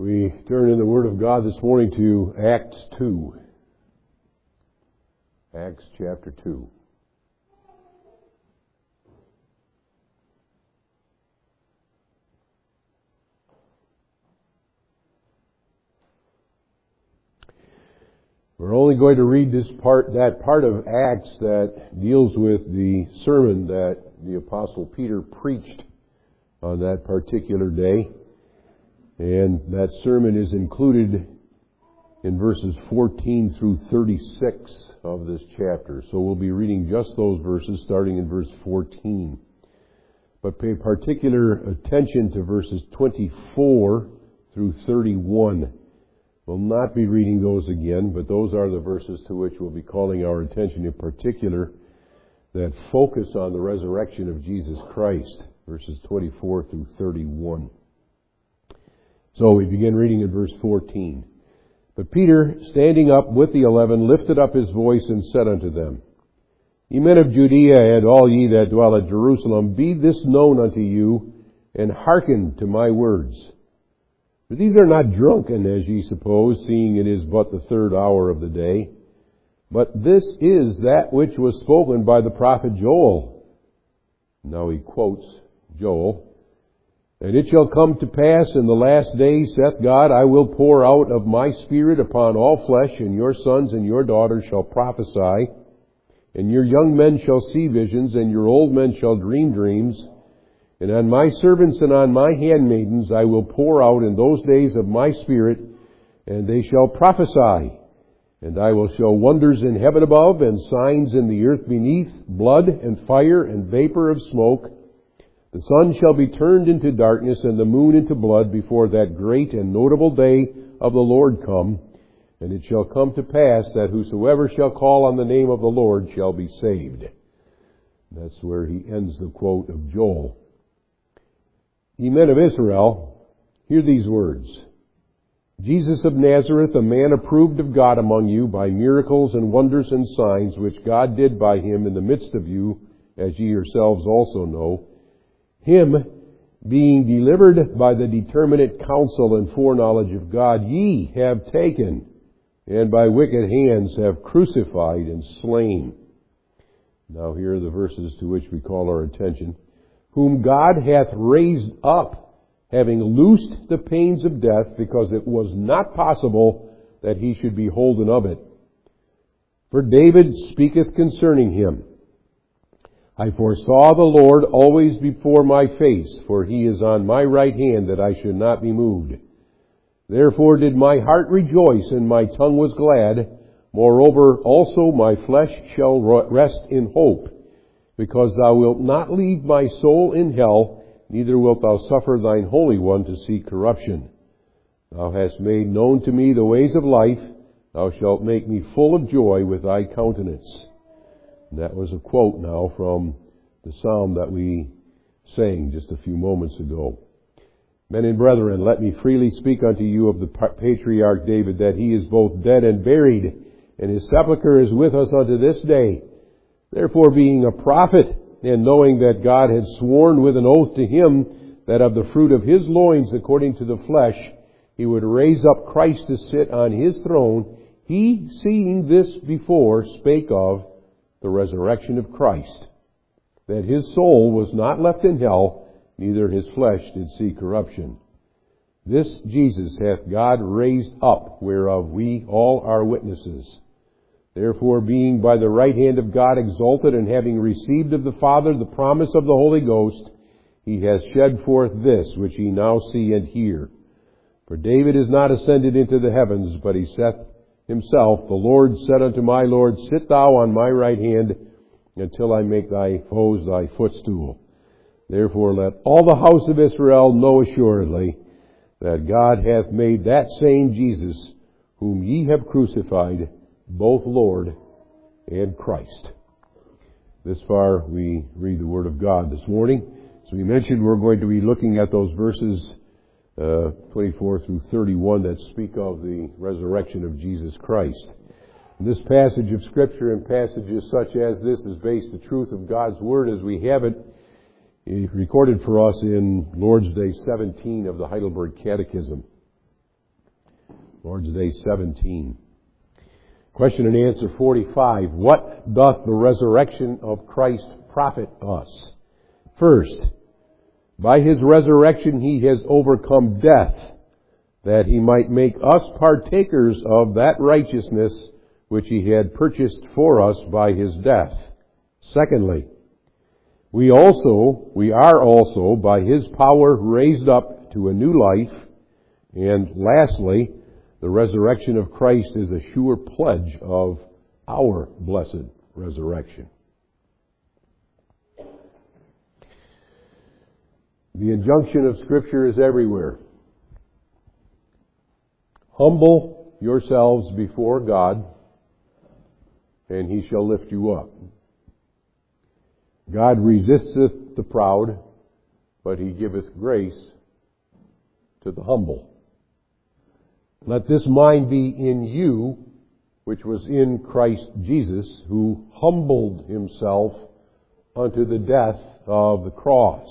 We turn in the Word of God this morning to Acts 2. Acts chapter 2. We're only going to read that part of Acts that deals with the sermon that the Apostle Peter preached on that particular day. And that sermon is included in verses 14 through 36 of this chapter. So we'll be reading just those verses starting in verse 14. But pay particular attention to verses 24 through 31. We'll not be reading those again, but those are the verses to which we'll be calling our attention in particular that focus on the resurrection of Jesus Christ, verses 24 through 31. So we begin reading at verse 14. But Peter, standing up with the 11, lifted up his voice and said unto them, Ye men of Judea, and all ye that dwell at Jerusalem, be this known unto you, and hearken to my words. For these are not drunken, as ye suppose, seeing it is but the third hour of the day. But this is that which was spoken by the prophet Joel. Now he quotes Joel. And it shall come to pass in the last days, saith God, I will pour out of my Spirit upon all flesh, and your sons and your daughters shall prophesy, and your young men shall see visions, and your old men shall dream dreams. And on my servants and on my handmaidens I will pour out in those days of my Spirit, and they shall prophesy. And I will show wonders in heaven above, and signs in the earth beneath, blood and fire and vapor of smoke. The sun shall be turned into darkness, and the moon into blood, before that great and notable day of the Lord come. And it shall come to pass that whosoever shall call on the name of the Lord shall be saved. That's where he ends the quote of Joel. Ye men of Israel, hear these words. Jesus of Nazareth, a man approved of God among you by miracles and wonders and signs, which God did by him in the midst of you, as ye yourselves also know. Him, being delivered by the determinate counsel and foreknowledge of God, ye have taken, and by wicked hands have crucified and slain. Now here are the verses to which we call our attention. Whom God hath raised up, having loosed the pains of death, because it was not possible that he should be holden of it. For David speaketh concerning him, I foresaw the Lord always before my face, for he is on my right hand, that I should not be moved. Therefore did my heart rejoice, and my tongue was glad. Moreover also my flesh shall rest in hope, because thou wilt not leave my soul in hell, neither wilt thou suffer thine Holy One to see corruption. Thou hast made known to me the ways of life. Thou shalt make me full of joy with thy countenance. And that was a quote now from the psalm that we sang just a few moments ago. Men and brethren, let me freely speak unto you of the patriarch David, that he is both dead and buried, and his sepulchre is with us unto this day. Therefore, being a prophet, and knowing that God had sworn with an oath to him that of the fruit of his loins, according to the flesh, he would raise up Christ to sit on his throne, he, seeing this before, spake of the resurrection of Christ, that his soul was not left in hell, neither his flesh did see corruption. This Jesus hath God raised up, whereof we all are witnesses. Therefore, being by the right hand of God exalted, and having received of the Father the promise of the Holy Ghost, he hath shed forth this which ye now see and hear. For David is not ascended into the heavens, but he saith himself, The Lord said unto my Lord, Sit thou on my right hand, until I make thy foes thy footstool. Therefore let all the house of Israel know assuredly that God hath made that same Jesus, whom ye have crucified, both Lord and Christ. This far we read the Word of God this morning. As we mentioned, we're going to be looking at those verses 24 through 31 that speak of the resurrection of Jesus Christ. This passage of Scripture and passages such as this is based the truth of God's Word as we have it recorded for us in Lord's Day 17 of the Heidelberg Catechism. Lord's Day 17. Question and answer 45. What doth the resurrection of Christ profit us? First, by His resurrection He has overcome death, that He might make us partakers of that righteousness which He had purchased for us by His death. Secondly, we are also by His power raised up to a new life. And lastly, the resurrection of Christ is a sure pledge of our blessed resurrection. The injunction of Scripture is everywhere. Humble yourselves before God, and He shall lift you up. God resisteth the proud, but He giveth grace to the humble. Let this mind be in you, which was in Christ Jesus, who humbled Himself unto the death of the cross.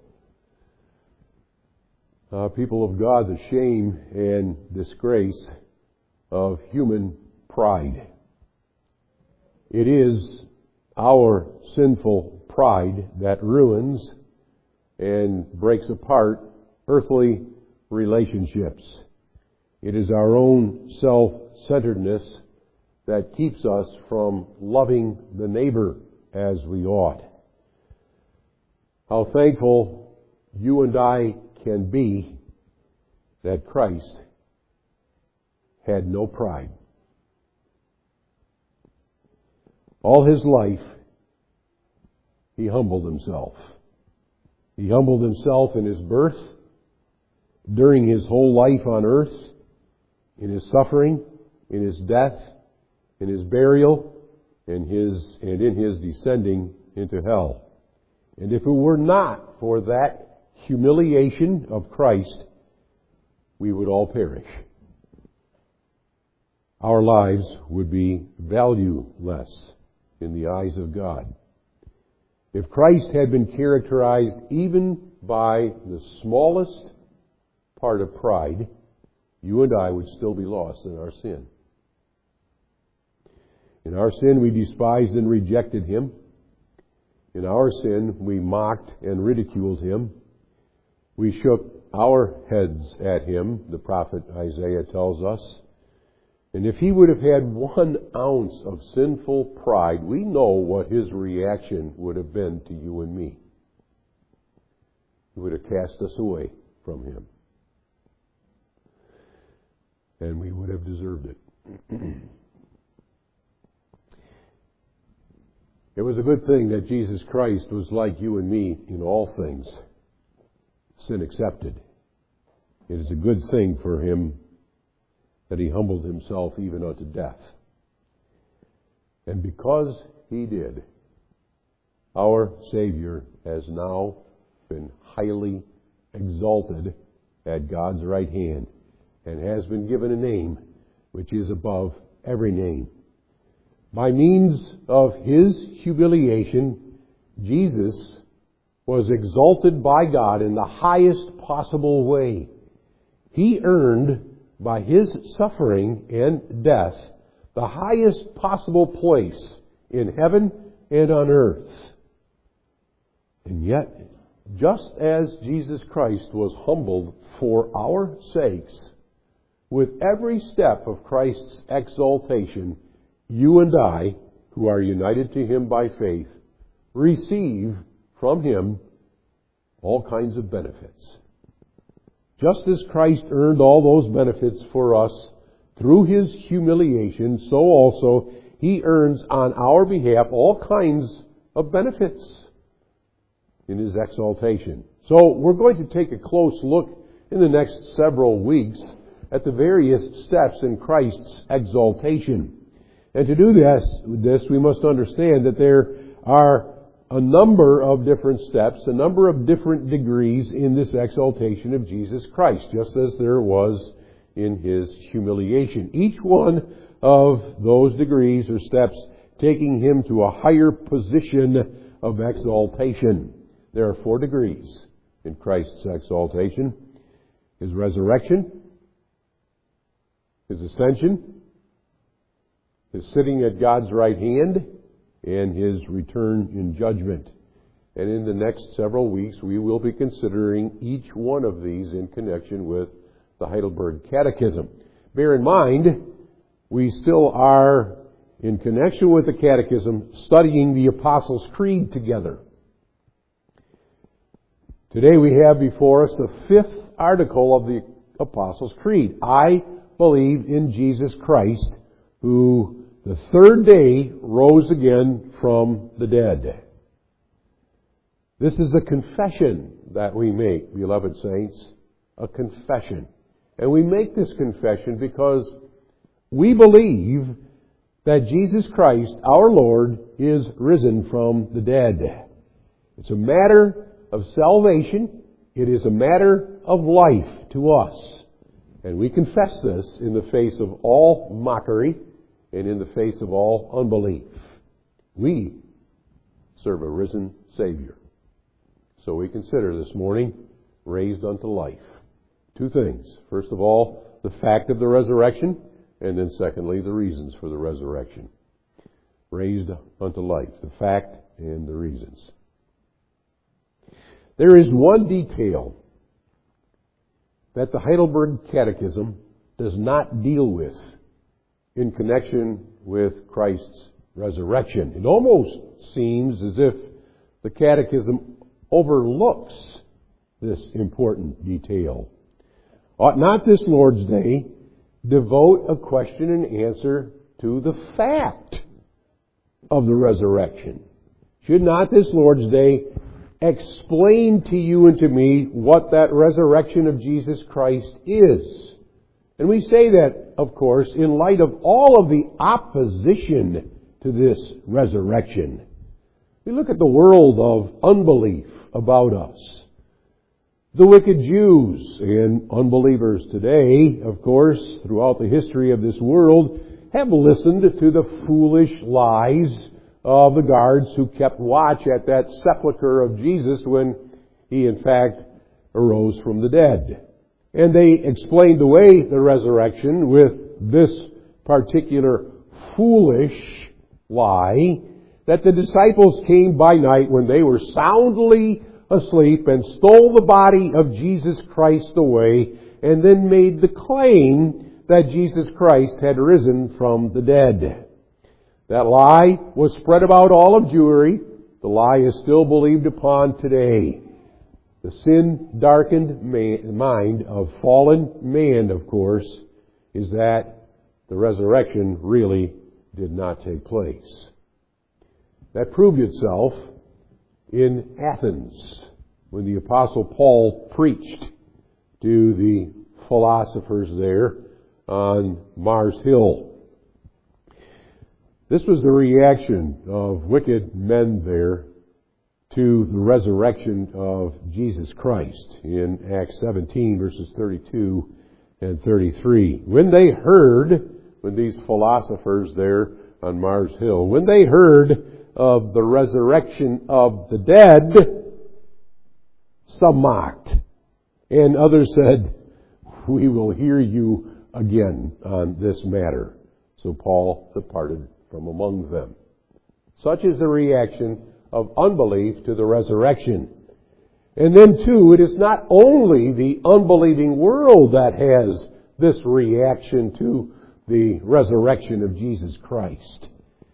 People of God, the shame and disgrace of human pride. It is our sinful pride that ruins and breaks apart earthly relationships. It is our own self-centeredness that keeps us from loving the neighbor as we ought. How thankful you and I can be that Christ had no pride. All His life, He humbled Himself. He humbled Himself in His birth, during His whole life on earth, in His suffering, in His death, in His burial, and in His descending into hell. And if it were not for that humiliation of Christ, we would all perish. Our lives would be valueless in the eyes of God. If Christ had been characterized even by the smallest part of pride, you and I would still be lost in our sin. In our sin, we despised and rejected Him. In our sin, we mocked and ridiculed Him. We shook our heads at Him, the prophet Isaiah tells us. And if He would have had 1 ounce of sinful pride, we know what His reaction would have been to you and me. He would have cast us away from Him. And we would have deserved it. It was a good thing that Jesus Christ was like you and me in all things, sin accepted. It is a good thing for Him that He humbled Himself even unto death. And because He did, our Savior has now been highly exalted at God's right hand and has been given a name which is above every name. By means of His humiliation, Jesus was exalted by God in the highest possible way. He earned, by His suffering and death, the highest possible place in heaven and on earth. And yet, just as Jesus Christ was humbled for our sakes, with every step of Christ's exaltation, you and I, who are united to Him by faith, receive from Him all kinds of benefits. Just as Christ earned all those benefits for us through His humiliation, so also He earns on our behalf all kinds of benefits in His exaltation. So we're going to take a close look in the next several weeks at the various steps in Christ's exaltation. And to do this, we must understand that there are a number of different steps, a number of different degrees in this exaltation of Jesus Christ, just as there was in His humiliation. Each one of those degrees or steps taking Him to a higher position of exaltation. There are 4 degrees in Christ's exaltation. His resurrection, His ascension, His sitting at God's right hand, and His return in judgment. And in the next several weeks, we will be considering each one of these in connection with the Heidelberg Catechism. Bear in mind, we still are, in connection with the Catechism, studying the Apostles' Creed together. Today we have before us the fifth article of the Apostles' Creed. I believe in Jesus Christ, who the third day rose again from the dead. This is a confession that we make, beloved saints, a confession. And we make this confession because we believe that Jesus Christ, our Lord, is risen from the dead. It's a matter of salvation. It is a matter of life to us. And we confess this in the face of all mockery and in the face of all unbelief. We serve a risen Savior. So we consider this morning, raised unto life. Two things. First of all, the fact of the resurrection, and then secondly, the reasons for the resurrection. Raised unto life, the fact and the reasons. There is one detail that the Heidelberg Catechism does not deal with in connection with Christ's resurrection. It almost seems as if the Catechism overlooks this important detail. Ought not this Lord's Day devote a question and answer to the fact of the resurrection? Should not this Lord's Day explain to you and to me what that resurrection of Jesus Christ is? And we say that, of course, in light of all of the opposition to this resurrection. We look at the world of unbelief about us. The wicked Jews and unbelievers today, of course, throughout the history of this world, have listened to the foolish lies of the guards who kept watch at that sepulcher of Jesus when He, in fact, arose from the dead. And they explained away the resurrection with this particular foolish lie that the disciples came by night when they were soundly asleep and stole the body of Jesus Christ away and then made the claim that Jesus Christ had risen from the dead. That lie was spread about all of Jewry. The lie is still believed upon today. The sin-darkened mind of fallen man, of course, is that the resurrection really did not take place. That proved itself in Athens when the Apostle Paul preached to the philosophers there on Mars Hill. This was the reaction of wicked men there to the resurrection of Jesus Christ in Acts 17 verses 32 and 33. When these philosophers there on Mars Hill, when they heard of the resurrection of the dead, some mocked, and others said, "We will hear you again on this matter." So Paul departed from among them. Such is the reaction of unbelief to the resurrection. And then too, it is not only the unbelieving world that has this reaction to the resurrection of Jesus Christ.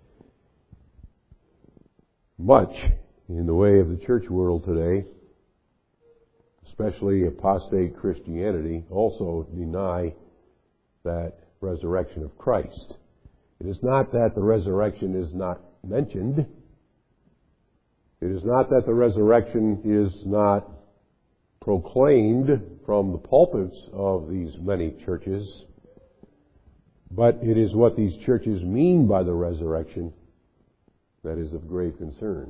Much in the way of the church world today, especially apostate Christianity, also deny that resurrection of Christ. It is not that the resurrection is not mentioned. It is not that the resurrection is not proclaimed from the pulpits of these many churches, but it is what these churches mean by the resurrection that is of grave concern.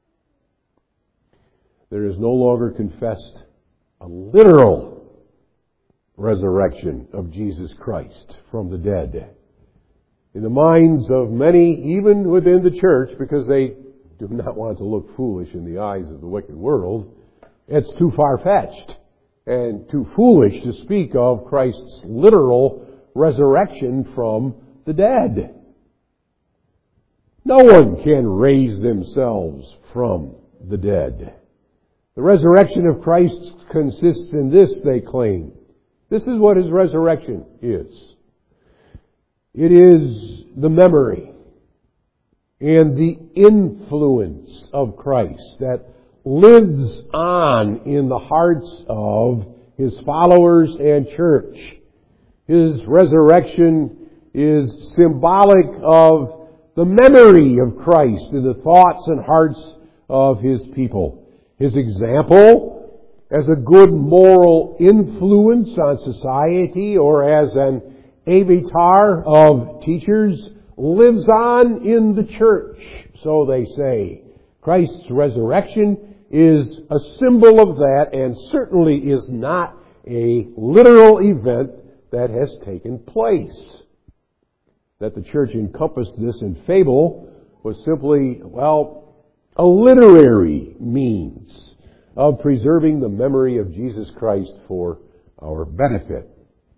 There is no longer confessed a literal resurrection of Jesus Christ from the dead. In the minds of many, even within the church, because they do not want to look foolish in the eyes of the wicked world, it's too far-fetched and too foolish to speak of Christ's literal resurrection from the dead. No one can raise themselves from the dead. The resurrection of Christ consists in this, they claim. This is what His resurrection is. It is the memory and the influence of Christ that lives on in the hearts of His followers and church. His resurrection is symbolic of the memory of Christ in the thoughts and hearts of His people. His example as a good moral influence on society or as an avatar of teachers lives on in the church, so they say. Christ's resurrection is a symbol of that and certainly is not a literal event that has taken place. That the church encompassed this in fable was simply, a literary means of preserving the memory of Jesus Christ for our benefit.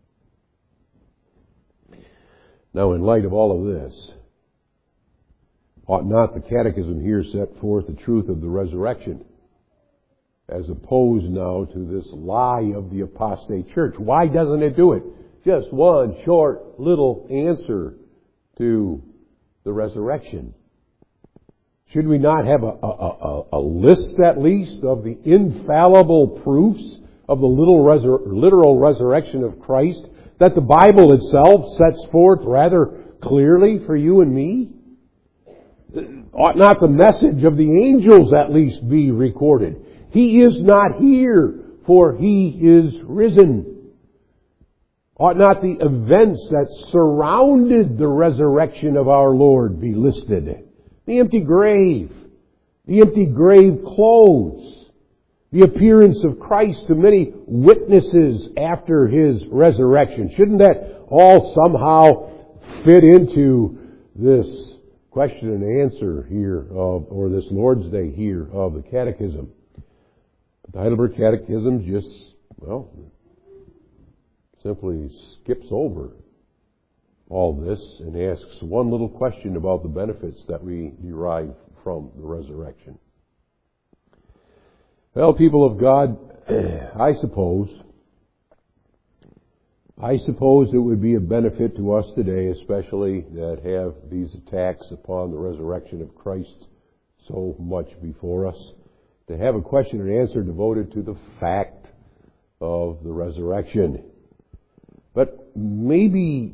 Now, in light of all of this, ought not the Catechism here set forth the truth of the resurrection, as opposed now to this lie of the apostate church? Why doesn't it do it? Just one short little answer to the resurrection. Should we not have a list at least of the infallible proofs of the literal resurrection of Christ that the Bible itself sets forth rather clearly for you and me? Ought not the message of the angels at least be recorded? He is not here, for He is risen. Ought not the events that surrounded the resurrection of our Lord be listed? The empty grave clothes, the appearance of Christ to many witnesses after His resurrection. Shouldn't that all somehow fit into this question and answer here or this Lord's Day here of the Catechism? The Heidelberg Catechism just, simply skips over all this and asks one little question about the benefits that we derive from the resurrection. Well, people of God, I suppose it would be a benefit to us today, especially that have these attacks upon the resurrection of Christ so much before us, to have a question and answer devoted to the fact of the resurrection. But maybe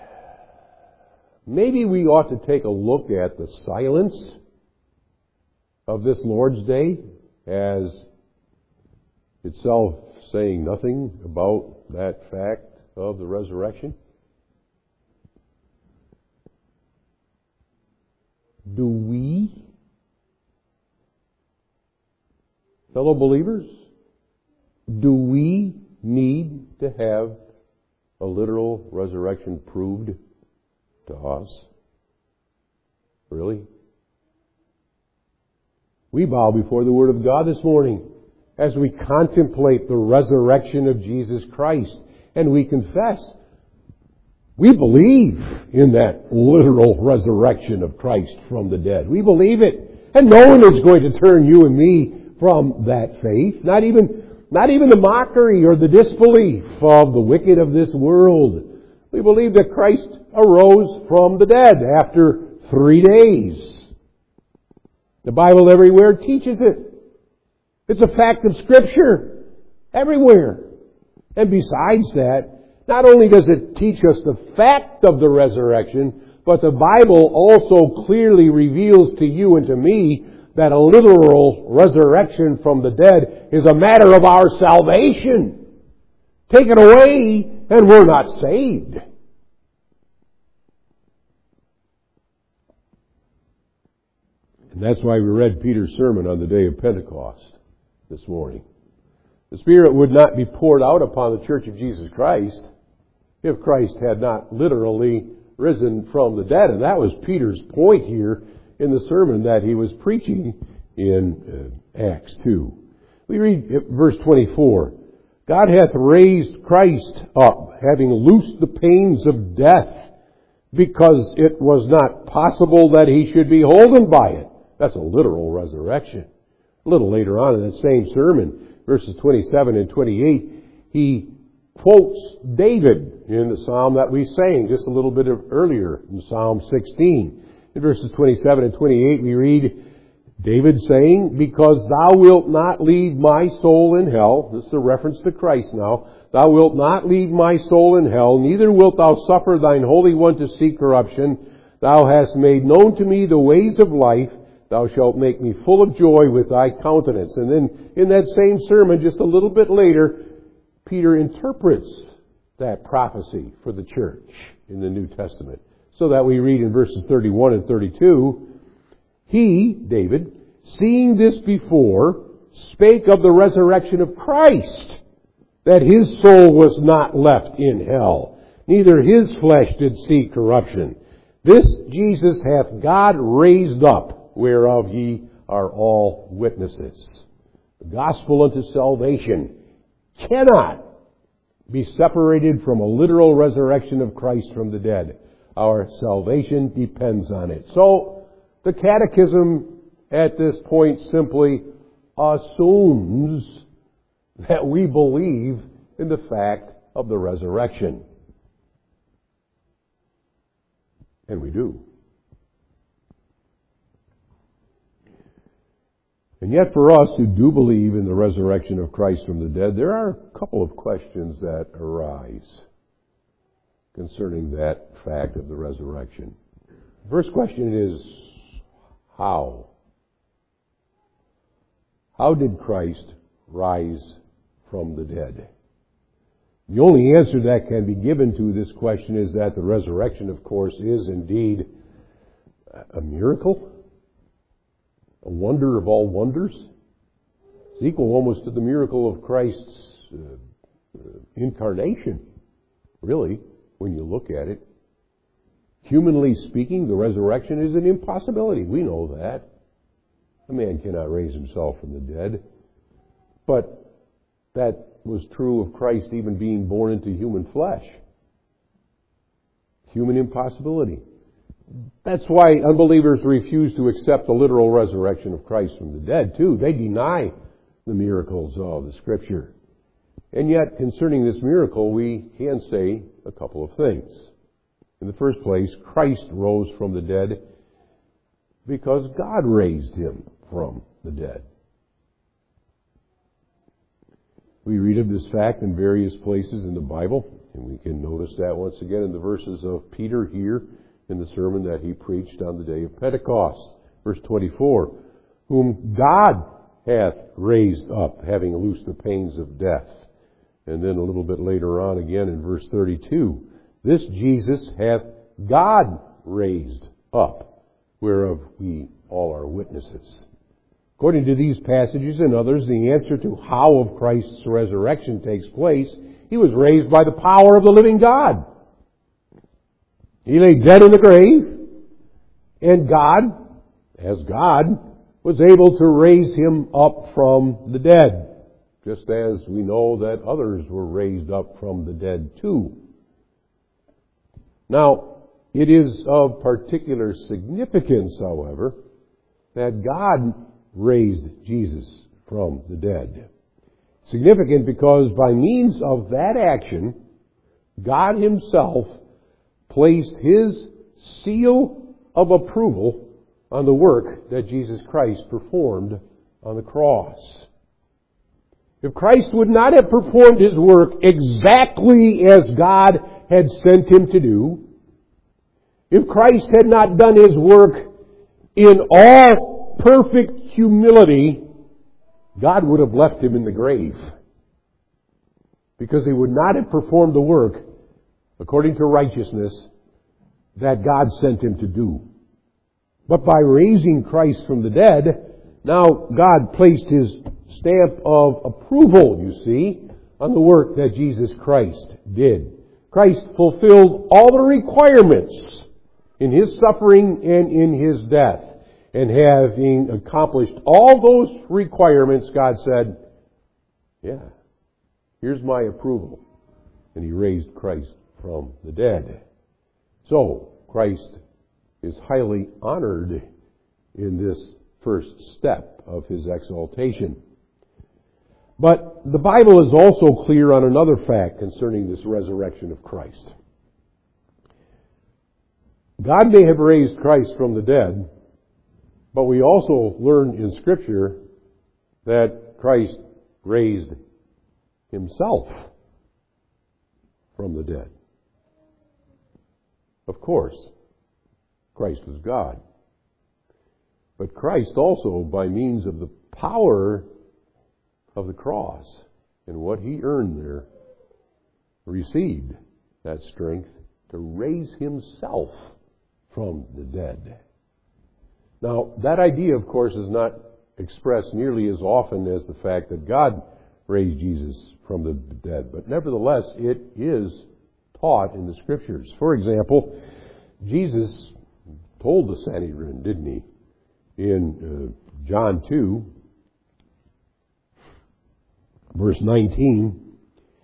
we ought to take a look at the silence of this Lord's Day as itself saying nothing about that fact of the resurrection. Do we, fellow believers, do we need to have a literal resurrection proved to us? Really? We bow before the Word of God this morning as we contemplate the resurrection of Jesus Christ, and we confess we believe in that literal resurrection of Christ from the dead. We believe it, and no one is going to turn you and me from that faith, not even the mockery or the disbelief of the wicked of this world. We believe that Christ arose from the dead after 3 days. The Bible everywhere teaches it. It's a fact of Scripture everywhere. And besides that, not only does it teach us the fact of the resurrection, but the Bible also clearly reveals to you and to me that a literal resurrection from the dead is a matter of our salvation. Take it away and we're not saved. And that's why we read Peter's sermon on the day of Pentecost this morning. The Spirit would not be poured out upon the Church of Jesus Christ if Christ had not literally risen from the dead. And that was Peter's point here in the sermon that he was preaching in Acts 2. We read verse 24. God hath raised Christ up, having loosed the pains of death, because it was not possible that he should be holden by it. That's a literal resurrection. A little later on in the same sermon, verses 27 and 28, he quotes David in the psalm that we sang just a little bit earlier, in Psalm 16. In verses 27 and 28 we read, David saying, because thou wilt not leave my soul in hell. This is a reference to Christ now. Thou wilt not leave my soul in hell, neither wilt thou suffer thine Holy One to see corruption. Thou hast made known to me the ways of life. Thou shalt make me full of joy with thy countenance. And then in that same sermon, just a little bit later, Peter interprets that prophecy for the church in the New Testament. So that we read in verses 31 and 32, he, David, seeing this before, spake of the resurrection of Christ, that his soul was not left in hell, neither his flesh did see corruption. This Jesus hath God raised up, whereof ye are all witnesses. The gospel unto salvation cannot be separated from a literal resurrection of Christ from the dead. Our salvation depends on it. So, the Catechism at this point simply assumes that we believe in the fact of the resurrection. And we do. And yet for us who do believe in the resurrection of Christ from the dead, there are a couple of questions that arise concerning that fact of the resurrection. The first question is, how? How did Christ rise from the dead? The only answer that can be given to this question is that the resurrection, of course, is indeed a miracle, a wonder of all wonders. It's equal almost to the miracle of Christ's incarnation, really, when you look at it. Humanly speaking, the resurrection is an impossibility. We know that. A man cannot raise himself from the dead. But that was true of Christ even being born into human flesh. Human impossibility. That's why unbelievers refuse to accept the literal resurrection of Christ from the dead, too. They deny the miracles of the Scripture. And yet, concerning this miracle, we can say a couple of things. In the first place, Christ rose from the dead because God raised him from the dead. We read of this fact in various places in the Bible, and we can notice that once again in the verses of Peter here in the sermon that he preached on the day of Pentecost. Verse 24, whom God hath raised up, having loosed the pains of death. And then a little bit later on again in verse 32, this Jesus hath God raised up, whereof we all are witnesses. According to these passages and others, the answer to how of Christ's resurrection takes place, he was raised by the power of the living God. He lay dead in the grave, and God, as God, was able to raise him up from the dead, just as we know that others were raised up from the dead too. Now, it is of particular significance, however, that God raised Jesus from the dead. Significant because by means of that action, God himself placed his seal of approval on the work that Jesus Christ performed on the cross. If Christ would not have performed his work exactly as God had sent him to do, if Christ had not done his work in all perfect humility, God would have left him in the grave. Because he would not have performed the work according to righteousness that God sent him to do. But by raising Christ from the dead, now God placed his stamp of approval, you see, on the work that Jesus Christ did. Christ fulfilled all the requirements in his suffering and in his death. And having accomplished all those requirements, God said, yeah, Here's my approval. And he raised Christ from the dead. So, Christ is highly honored in this first step of his exaltation. But the Bible is also clear on another fact concerning this resurrection of Christ. God may have raised Christ from the dead, but we also learn in Scripture that Christ raised himself from the dead. Of course, Christ was God. But Christ also, by means of the power of the cross and what he earned there, received that strength to raise himself from the dead. Now, that idea, of course, is not expressed nearly as often as the fact that God raised Jesus from the dead. But nevertheless, it is taught in the Scriptures. For example, Jesus told the Sanhedrin, didn't he, in John 2, verse 19,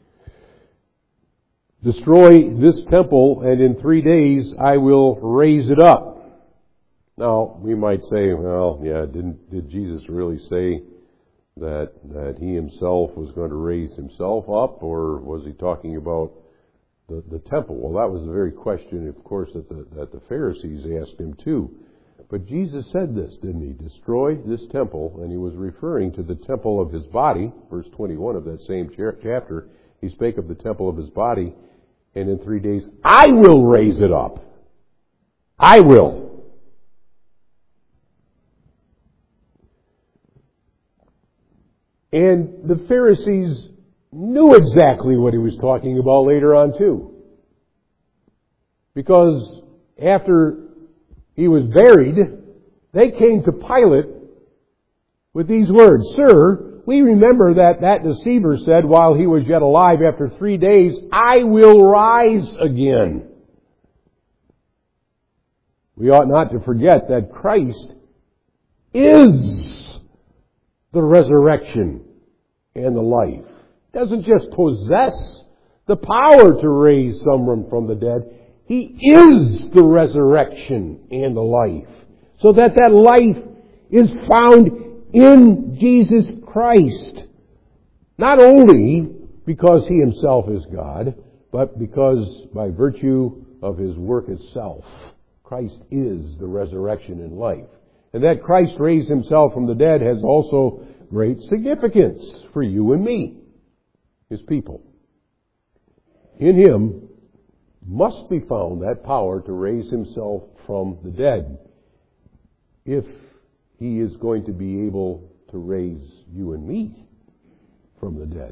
"Destroy this temple, and in 3 days I will raise it up." Now, we might say, well, yeah, did Jesus really say that he himself was going to raise himself up, or was he talking about the temple? Well, that was the very question, of course, that the Pharisees asked him too. But Jesus said this, didn't he? Destroy this temple, and he was referring to the temple of his body, verse 21 of that same chapter. He spake of the temple of his body, and in 3 days I will raise it up. I will. And the Pharisees knew exactly what he was talking about later on too. Because after he was buried, they came to Pilate with these words, "Sir, we remember that deceiver said while he was yet alive, after 3 days, I will rise again." We ought not to forget that Christ is the resurrection and the life. He doesn't just possess the power to raise someone from the dead. He is the resurrection and the life. So that life is found in Jesus Christ. Not only because he himself is God, but because by virtue of his work itself, Christ is the resurrection and life. And that Christ raised himself from the dead has also great significance for you and me, his people. In him must be found that power to raise himself from the dead, if he is going to be able to raise you and me from the dead.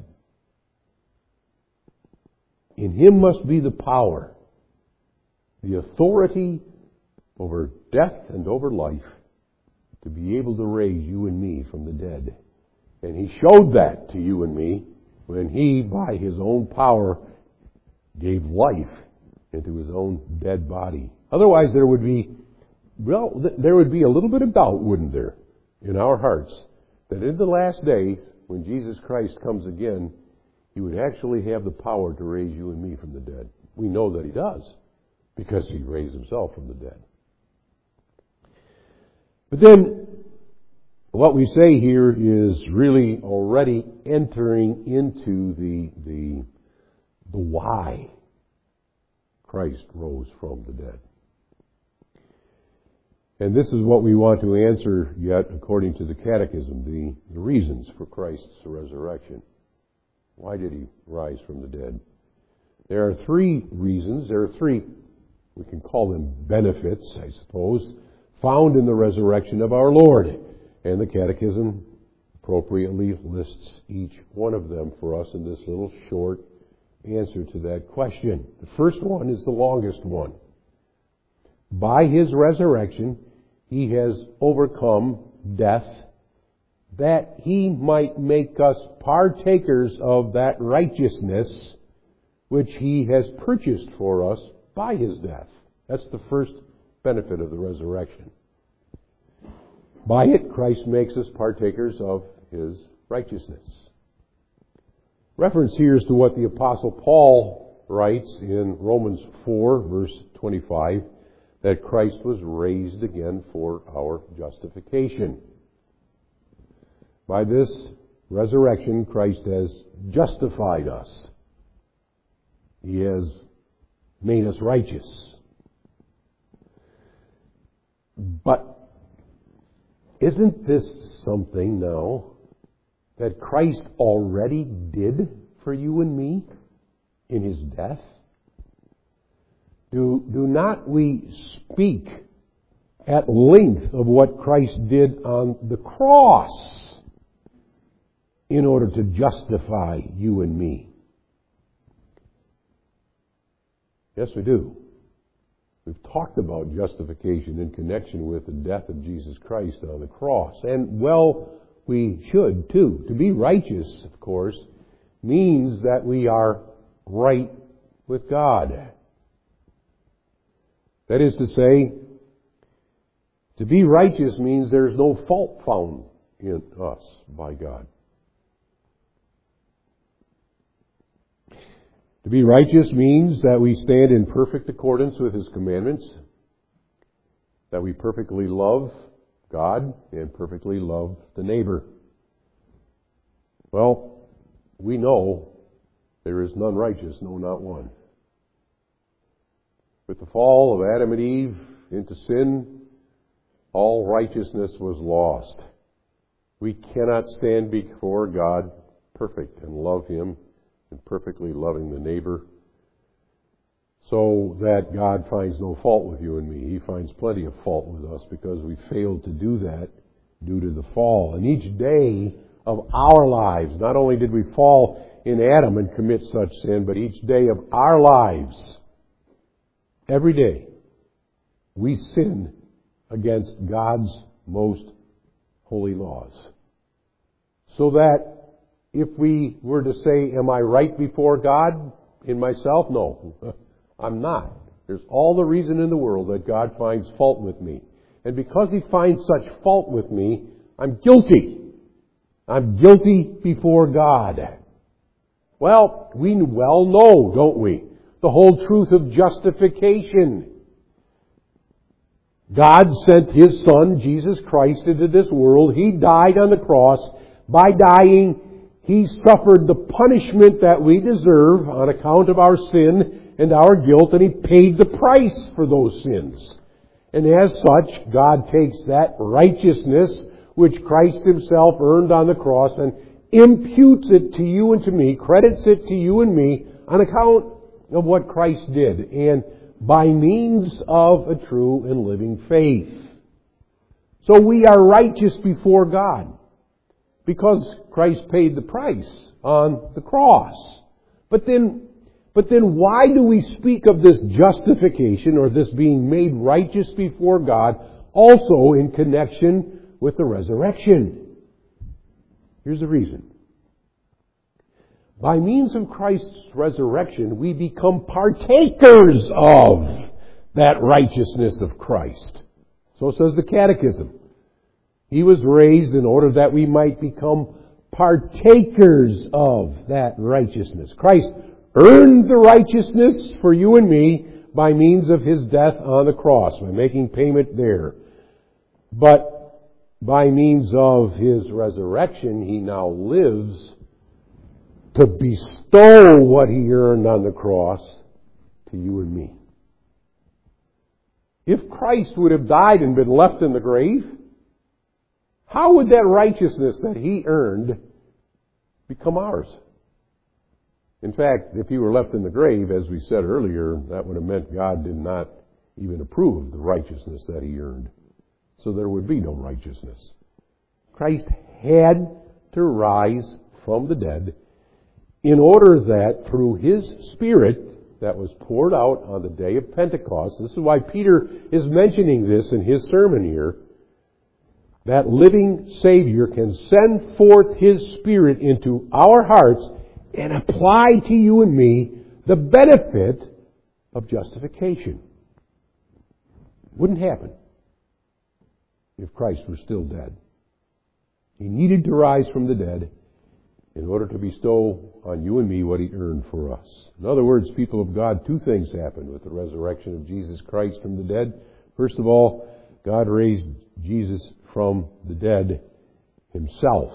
In him must be the power, the authority over death and over life, to be able to raise you and me from the dead. And he showed that to you and me when he, by his own power, gave life into his own dead body. Otherwise, there would be a little bit of doubt, wouldn't there, in our hearts, that in the last days, when Jesus Christ comes again, he would actually have the power to raise you and me from the dead. We know that he does, because he raised himself from the dead. But then, what we say here is really already entering into the why Christ rose from the dead. And this is what we want to answer yet according to the Catechism, the reasons for Christ's resurrection. Why did he rise from the dead? There are 3 reasons. There are 3, we can call them benefits, I suppose, found in the resurrection of our Lord. And the Catechism appropriately lists each one of them for us in this little short answer to that question. The first one is the longest one. By his resurrection, he has overcome death, that he might make us partakers of that righteousness which he has purchased for us by his death. That's the first benefit of the resurrection. By it, Christ makes us partakers of his righteousness. Reference here is to what the Apostle Paul writes in Romans 4, verse 25, that Christ was raised again for our justification. By this resurrection, Christ has justified us. He has made us righteous. But isn't this something now that Christ already did for you and me in His death? Do not we speak at length of what Christ did on the cross in order to justify you and me? Yes, we do. We've talked about justification in connection with the death of Jesus Christ on the cross. And, well, we should, too. To be righteous, of course, means that we are right with God. That is to say, to be righteous means there's no fault found in us by God. To be righteous means that we stand in perfect accordance with His commandments, that we perfectly love God and perfectly love the neighbor. Well, we know there is none righteous, no, not one. With the fall of Adam and Eve into sin, all righteousness was lost. We cannot stand before God perfect and love Him and perfectly loving the neighbor, so that God finds no fault with you and me. He finds plenty of fault with us because we failed to do that due to the fall. And each day of our lives, not only did we fall in Adam and commit such sin, but each day of our lives, every day, we sin against God's most holy laws. So that if we were to say, am I right before God in myself? No, I'm not. There's all the reason in the world that God finds fault with me. And because He finds such fault with me, I'm guilty. I'm guilty before God. Well, we well know, don't we, the whole truth of justification. God sent His Son, Jesus Christ, into this world. He died on the cross. By dying, He suffered the punishment that we deserve on account of our sin and our guilt, and He paid the price for those sins. And as such, God takes that righteousness which Christ Himself earned on the cross and imputes it to you and to me, credits it to you and me on account of what Christ did, and by means of a true and living faith. So we are righteous before God because Christ paid the price on the cross. But then why do we speak of this justification or this being made righteous before God also in connection with the resurrection? Here's the reason. By means of Christ's resurrection, we become partakers of that righteousness of Christ. So says the Catechism. He was raised in order that we might become partakers of that righteousness. Christ earned the righteousness for you and me by means of His death on the cross, by making payment there. But by means of His resurrection, He now lives to bestow what He earned on the cross to you and me. If Christ would have died and been left in the grave, how would that righteousness that He earned become ours? In fact, if He were left in the grave, as we said earlier, that would have meant God did not even approve of the righteousness that He earned. So there would be no righteousness. Christ had to rise from the dead in order that through His Spirit that was poured out on the day of Pentecost, this is why Peter is mentioning this in his sermon here, that living Savior can send forth His Spirit into our hearts and apply to you and me the benefit of justification. Wouldn't happen if Christ was still dead. He needed to rise from the dead in order to bestow on you and me what He earned for us. In other words, people of God, two things happened with the resurrection of Jesus Christ from the dead. First of all, God raised Jesus from the dead Himself.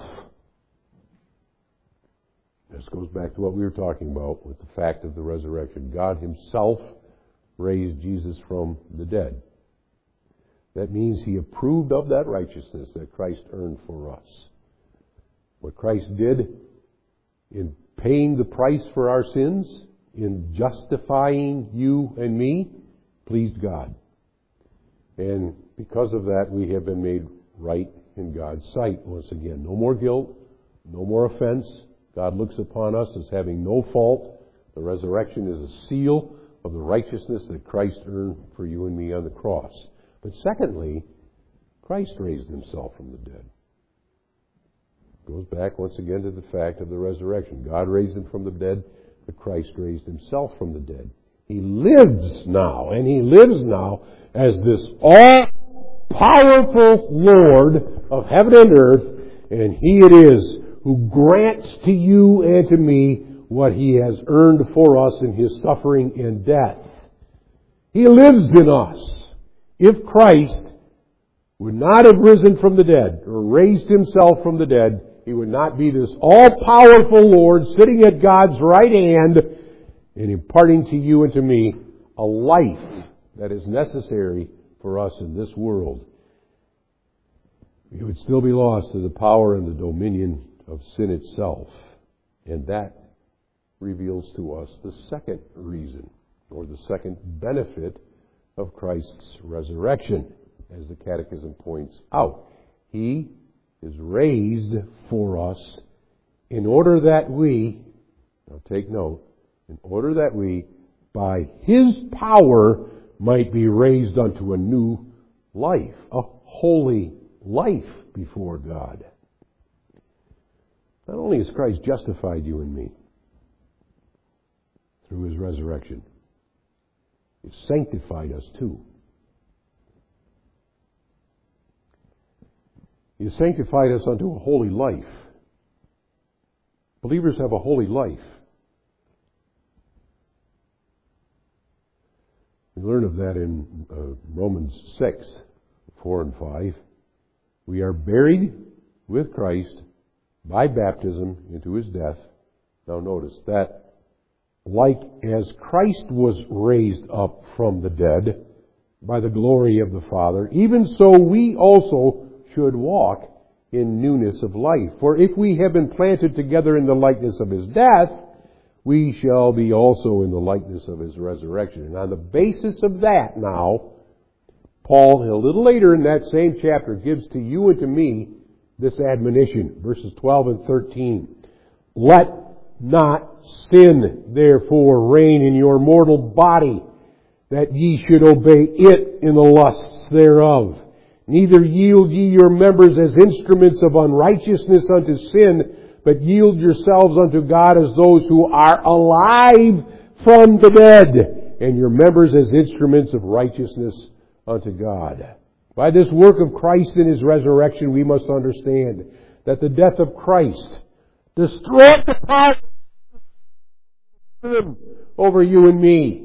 This goes back to what we were talking about with the fact of the resurrection. God Himself raised Jesus from the dead. That means He approved of that righteousness that Christ earned for us. What Christ did in paying the price for our sins, in justifying you and me, pleased God. And because of that, we have been made right in God's sight once again. No more guilt, no more offense. God looks upon us as having no fault. The resurrection is a seal of the righteousness that Christ earned for you and me on the cross. But secondly, Christ raised Himself from the dead. Goes back once again to the fact of the resurrection. God raised Him from the dead, but Christ raised Himself from the dead. He lives now, and He lives now as this all-powerful Lord of heaven and earth, and He it is who grants to you and to me what He has earned for us in His suffering and death. He lives in us. If Christ would not have risen from the dead, or raised Himself from the dead, He would not be this all-powerful Lord sitting at God's right hand and imparting to you and to me a life that is necessary for us in this world. We would still be lost to the power and the dominion of sin itself. And that reveals to us the second reason, or the second benefit of Christ's resurrection, as the Catechism points out. He is raised for us in order that we, now take note, in order that we, by His power, might be raised unto a new life, a holy life before God. Not only has Christ justified you and me through His resurrection, He sanctified us too. He has sanctified us unto a holy life. Believers have a holy life. We learn of that in Romans 6, 4 and 5. We are buried with Christ by baptism into His death. Now notice that, like as Christ was raised up from the dead by the glory of the Father, even so we also should walk in newness of life. For if we have been planted together in the likeness of His death, we shall be also in the likeness of His resurrection. And on the basis of that now, Paul, a little later in that same chapter, gives to you and to me this admonition, verses 12 and 13. Let not sin, therefore, reign in your mortal body, that ye should obey it in the lusts thereof. Neither yield ye your members as instruments of unrighteousness unto sin, but yield yourselves unto God as those who are alive from the dead, and your members as instruments of righteousness unto God. By this work of Christ in His resurrection, we must understand that the death of Christ destroyed the power over you and me.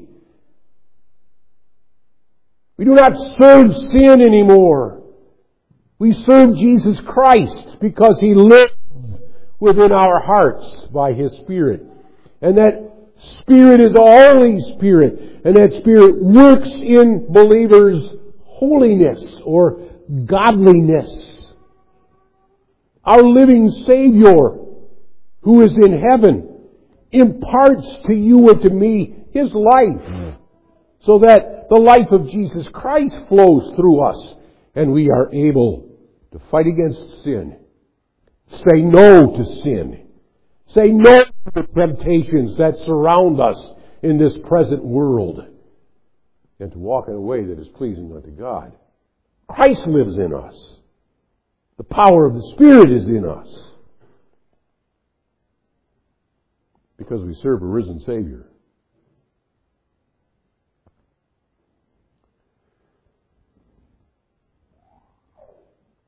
We do not serve sin anymore. We serve Jesus Christ because He lives within our hearts by His Spirit. And that Spirit is a Holy Spirit. And that Spirit works in believers' holiness or godliness. Our living Savior, who is in heaven, imparts to you and to me His life, so that the life of Jesus Christ flows through us, and we are able to fight against sin, say no to sin, say no to the temptations that surround us in this present world, and to walk in a way that is pleasing unto God. Christ lives in us. The power of the Spirit is in us, because we serve a risen Savior.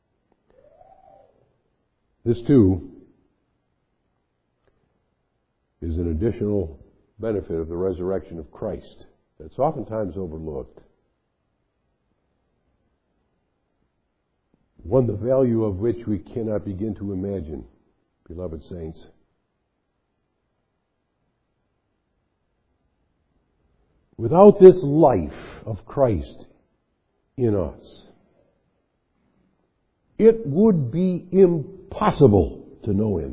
This too is an additional benefit of the resurrection of Christ that's oftentimes overlooked. One, the value of which we cannot begin to imagine, beloved saints. Without this life of Christ in us, it would be impossible to know Him.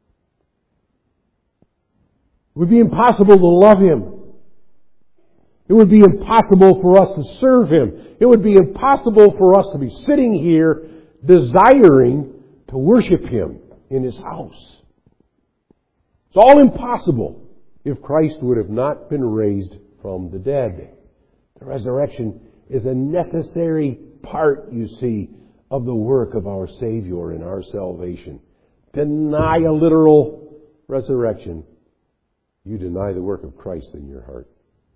It would be impossible to love Him. It would be impossible for us to serve Him. It would be impossible for us to be sitting here desiring to worship Him in His house. It's all impossible if Christ would have not been raised from the dead. The resurrection is a necessary part, you see, of the work of our Savior in our salvation. Deny a literal resurrection, you deny the work of Christ in your heart.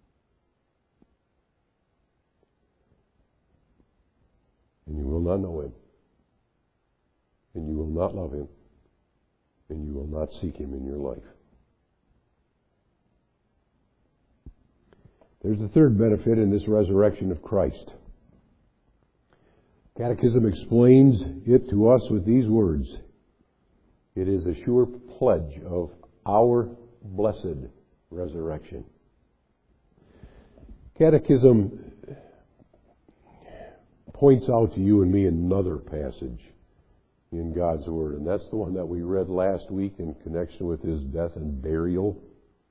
And you will not know Him. And you will not love Him. And you will not seek Him in your life. There's the third benefit in this resurrection of Christ. Catechism explains it to us with these words. It is a sure pledge of our blessed resurrection. Catechism points out to you and me another passage in God's Word, and that's the one that we read last week in connection with His death and burial.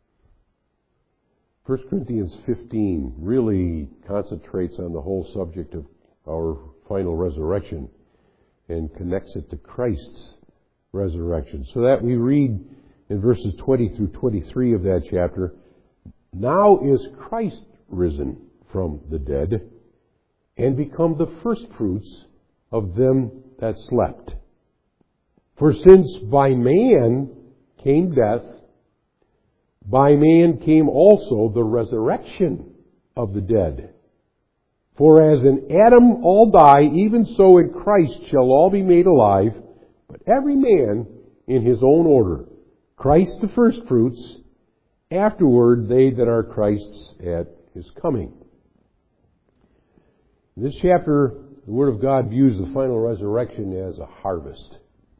1 Corinthians 15 really concentrates on the whole subject of our final resurrection and connects it to Christ's resurrection. So that we read in verses 20 through 23 of that chapter, "Now is Christ risen from the dead, and become the firstfruits of them that slept. For since by man came death, by man came also the resurrection of the dead. For as in Adam all die, even so in Christ shall all be made alive, but every man in his own order. Christ the firstfruits, afterward they that are Christ's at His coming." In this chapter, the Word of God views the final resurrection as a harvest.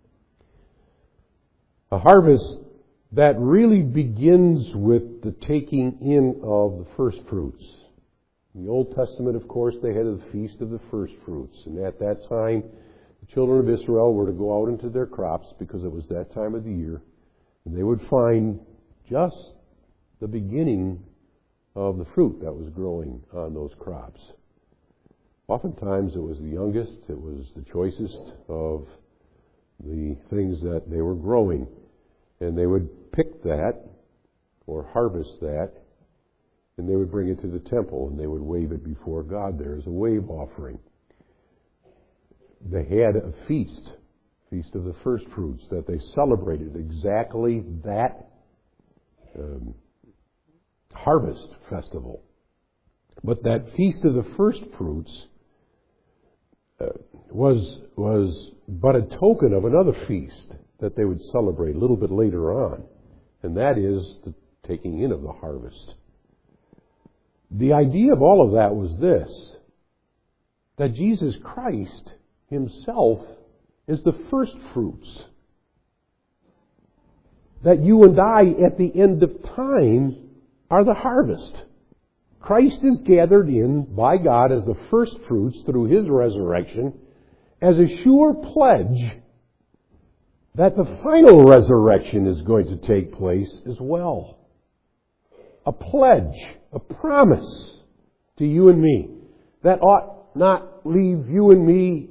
A harvest that really begins with the taking in of the first fruits. In the Old Testament, of course, they had the Feast of the First Fruits. And at that time, the children of Israel were to go out into their crops because it was that time of the year. And they would find just the beginning of the fruit that was growing on those crops. Oftentimes it was the youngest, it was the choicest of the things that they were growing. And they would pick that, or harvest that, and they would bring it to the temple, and they would wave it before God there as a wave offering. They had a feast of the first fruits, that they celebrated exactly that harvest festival. But that feast of the first fruits was but a token of another feast that they would celebrate a little bit later on, and that is the taking in of the harvest. The idea of all of that was this, that Jesus Christ Himself is the first fruits. That you and I, at the end of time, are the harvest. Christ is gathered in by God as the first fruits through His resurrection as a sure pledge that the final resurrection is going to take place as well. A pledge, a promise to you and me that ought not leave you and me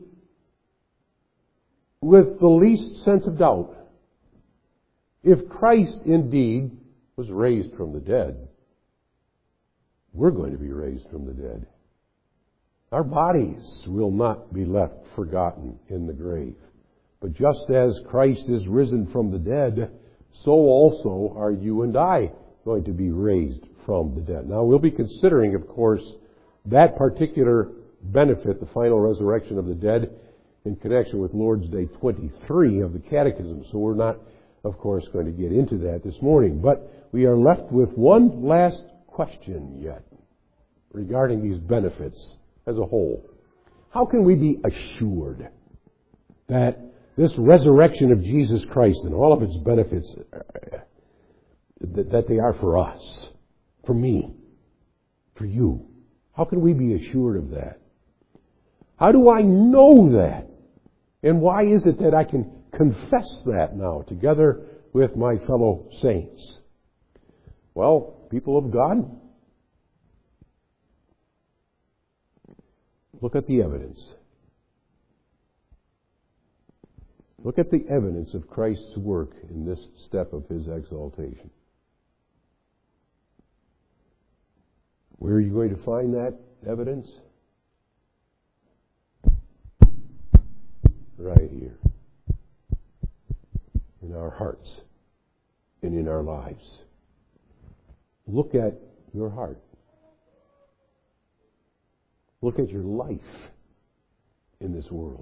with the least sense of doubt. If Christ indeed was raised from the dead, we're going to be raised from the dead. Our bodies will not be left forgotten in the grave. But just as Christ is risen from the dead, so also are you and I going to be raised from the dead. Now, we'll be considering, of course, that particular benefit, the final resurrection of the dead, in connection with Lord's Day 23 of the Catechism. So we're not of course, going to get into that this morning. But we are left with one last question yet regarding these benefits as a whole. How can we be assured that this resurrection of Jesus Christ and all of its benefits, that they are for us, for me, for you? How can we be assured of that? How do I know that? And why is it that I can confess that now together with my fellow saints? Well, people of God, look at the evidence. Look at the evidence of Christ's work in this step of His exaltation. Where are you going to find that evidence? Right here. In our hearts and in our lives. Look at your heart. Look at your life in this world.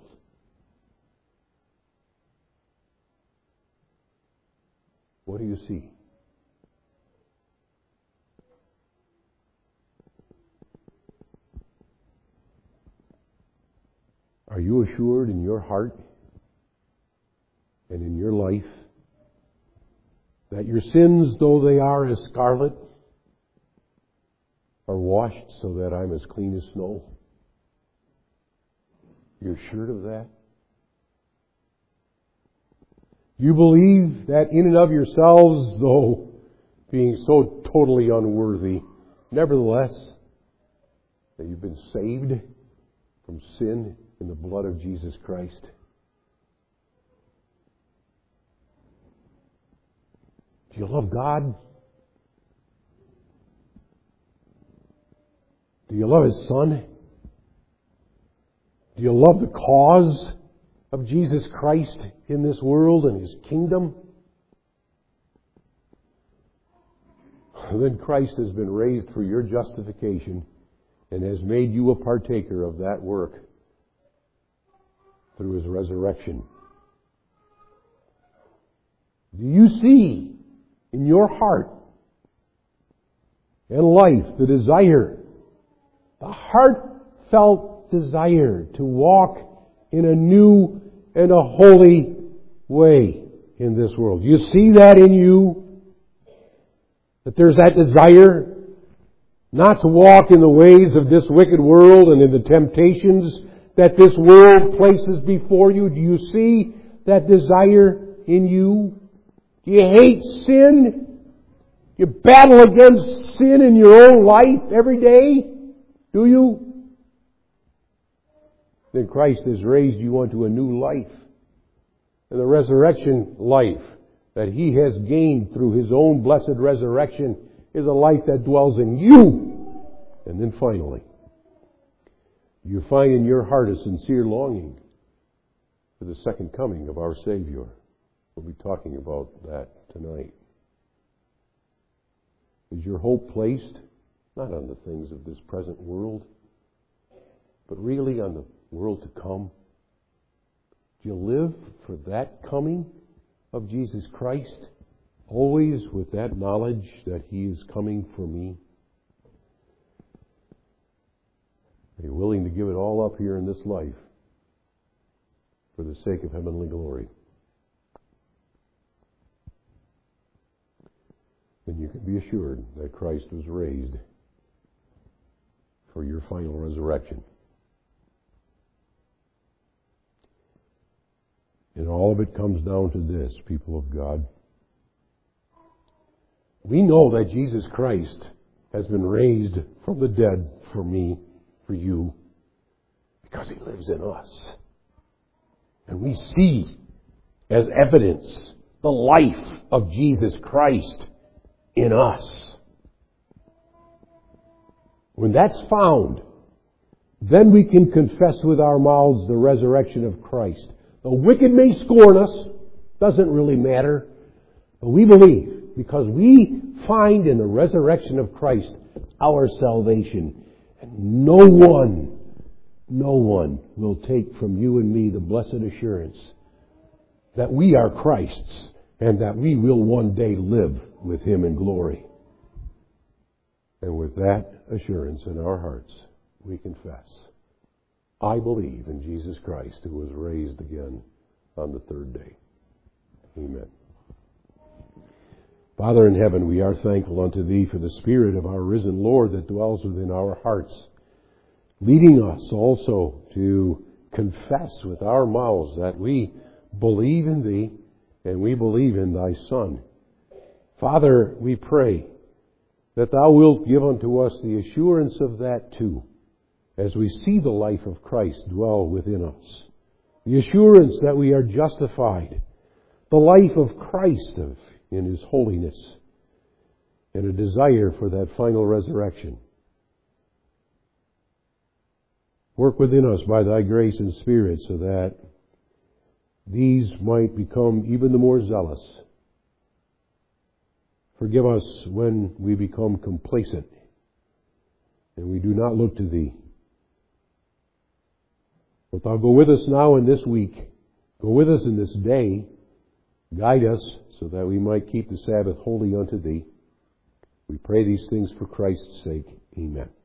What do you see? Are you assured in your heart and in your life that your sins, though they are as scarlet, are washed so that I'm as clean as snow? You're assured of that? You believe that in and of yourselves, though being so totally unworthy, nevertheless, that you've been saved from sin in the blood of Jesus Christ? Do you love God? Do you love His Son? Do you love the cause of Jesus Christ in this world and His kingdom? Then Christ has been raised for your justification and has made you a partaker of that work through His resurrection. Do you see in your heart and life the desire, the heartfelt desire to walk in a new and a holy way in this world? You see that in you? That there's that desire not to walk in the ways of this wicked world and in the temptations that this world places before you? Do you see that desire in you? Do you hate sin? You battle against sin in your own life every day? Do you? Then Christ has raised you unto a new life. And the resurrection life that He has gained through His own blessed resurrection is a life that dwells in you. And then finally, you find in your heart a sincere longing for the second coming of our Savior. We'll be talking about that tonight. Is your hope placed not on the things of this present world, but really on the world to come? Do you live for that coming of Jesus Christ, always with that knowledge that He is coming for me? Are you willing to give it all up here in this life for the sake of heavenly glory? Then you can be assured that Christ was raised for your final resurrection. And all of it comes down to this, people of God. We know that Jesus Christ has been raised from the dead for me, for you, because He lives in us. And we see as evidence the life of Jesus Christ in us. When that's found, then we can confess with our mouths the resurrection of Christ. The wicked may scorn us, doesn't really matter, but we believe because we find in the resurrection of Christ our salvation. And no one will take from you and me the blessed assurance that we are Christ's and that we will one day live with Him in glory. And with that assurance in our hearts, we confess, I believe in Jesus Christ, who was raised again on the third day. Amen. Father in heaven, we are thankful unto Thee for the Spirit of our risen Lord that dwells within our hearts, leading us also to confess with our mouths that we believe in Thee and we believe in Thy Son. Father, we pray that Thou wilt give unto us the assurance of that too, as we see the life of Christ dwell within us. The assurance that we are justified, the life of Christ in His holiness, and a desire for that final resurrection. Work within us by Thy grace and Spirit so that these might become even the more zealous. Forgive us when we become complacent and we do not look to Thee. But Thou go with us now in this week. Go with us in this day. Guide us so that we might keep the Sabbath holy unto Thee. We pray these things for Christ's sake. Amen.